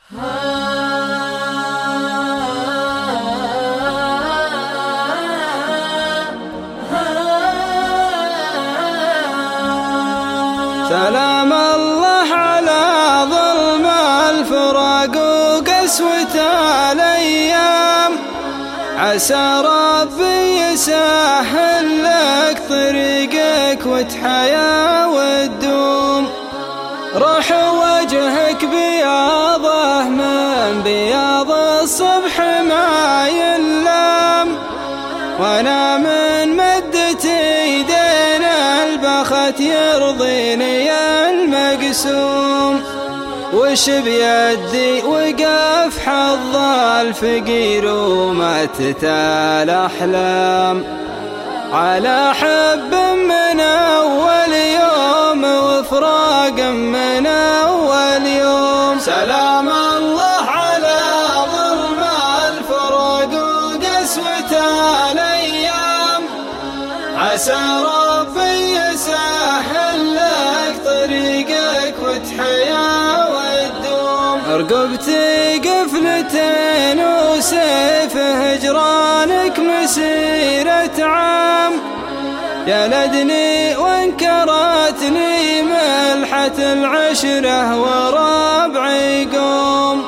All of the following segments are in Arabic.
سلام الله على ظلم الفراق وقسوة الأيام، عسى ربي يسهل لك طريقك وتحيا وتدوم. روح وجهك بياضه من بياض الصبح ما يلام، وانا من مدة ايدينا البخت يرضيني المقسوم. وش بيدي وقف حظ الفقير وماتت الأحلام، على حب من أول يوم وفراق من أول يوم. سلام الله على ظلم الفراق وقسوة الأيام، عسى ربي يسهل لك طريقك وتحيا وتدوم. رقبتي قفلتين وسيف هجرانك مسيرة عام، جلدني وانكرتني ملحة العشرة وربعي قوم.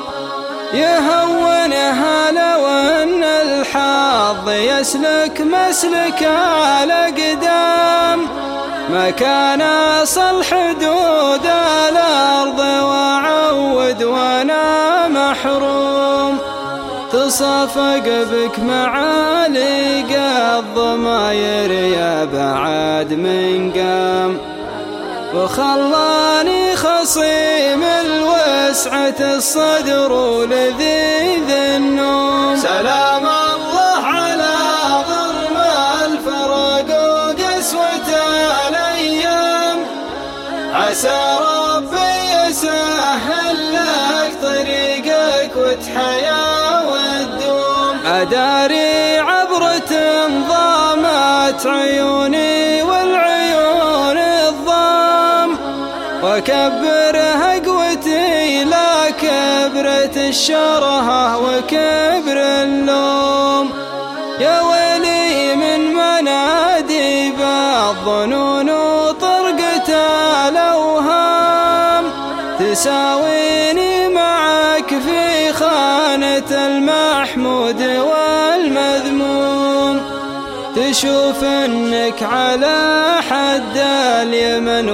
يهونها لو ان الحظ يسلك مسلك الأقدام، ما كان أصل حدود الأرض وعود وانا محروم. تصافق بك معالي الضماير يا بعد من قام، وخلاني خصيم الوسعة الصدر ولذيذ النوم. سلام الله على ظلم الفراق وقسوة الأيام، عسى ربي يسهل لك طريقك وتحيا وتدوم. أداري عبرة ضامت عيوني والعيون الضام، وكبرها قوتي لا كبرة الشرهة وكبر اللوم. يا ويلي من منادي بالظنون وطرقة الأوهام، تساويني معك في خانة المحمود والمذموم. تشوف انك على حد اليمن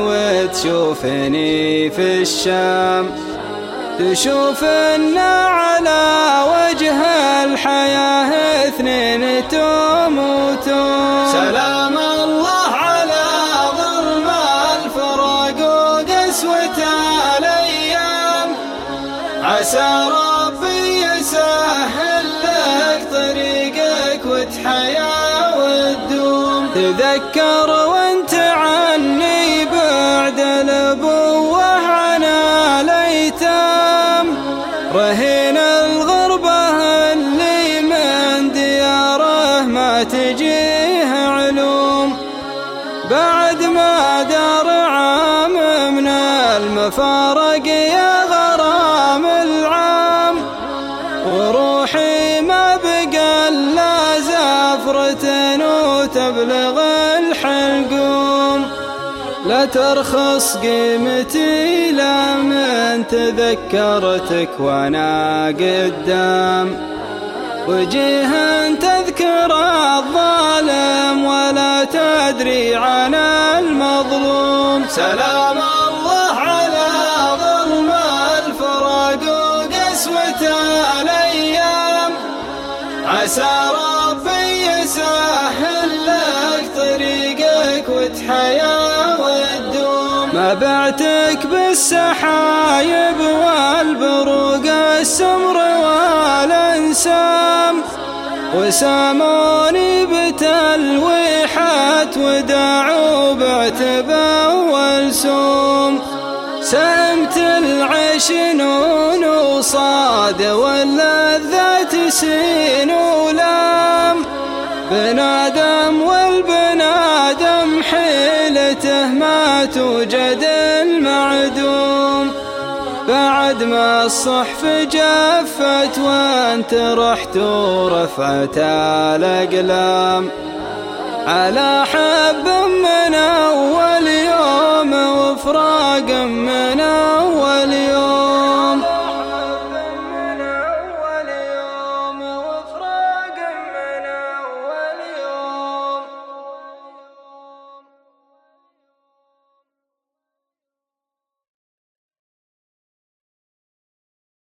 وتشوفني في الشام، تشوف ان على وجه الحياة اثنين تموتون. سلام الله على ظلم الفراق وقسوة الأيام، عسى ربي يسهل لك طريقك وتحيا وتدوم. تذكر وانت عني بعد الأبوة عن الأيتام، رهين الغربة اللي من دياره ما تجيه علوم. بعد ما دار عام من المفارق يا غرام العام، وروحي ما بقى إلا زفرة وتبلغ الحلقوم. لا ترخص قيمتي لا من تذكرتك وانا قدام، وجيه تذكر الظالم ولا تدري عن المظلوم. سلام الله على ظلم الفراق وقسوة الأيام، عسى ربي يسهل لك طريقك وتحيا وتدوم. ما بعتك بالسحايب والبروق السمر والانسام، وساموني بتلويحات وداعوا بعتبه والسوم. سمت العيش نون وصاد واللذات سين ولام، بنادم والبنادم حيلته ما توجد المعدوم. بعد ما الصحف جفت وانت رحت ورفعت الأقلام على حب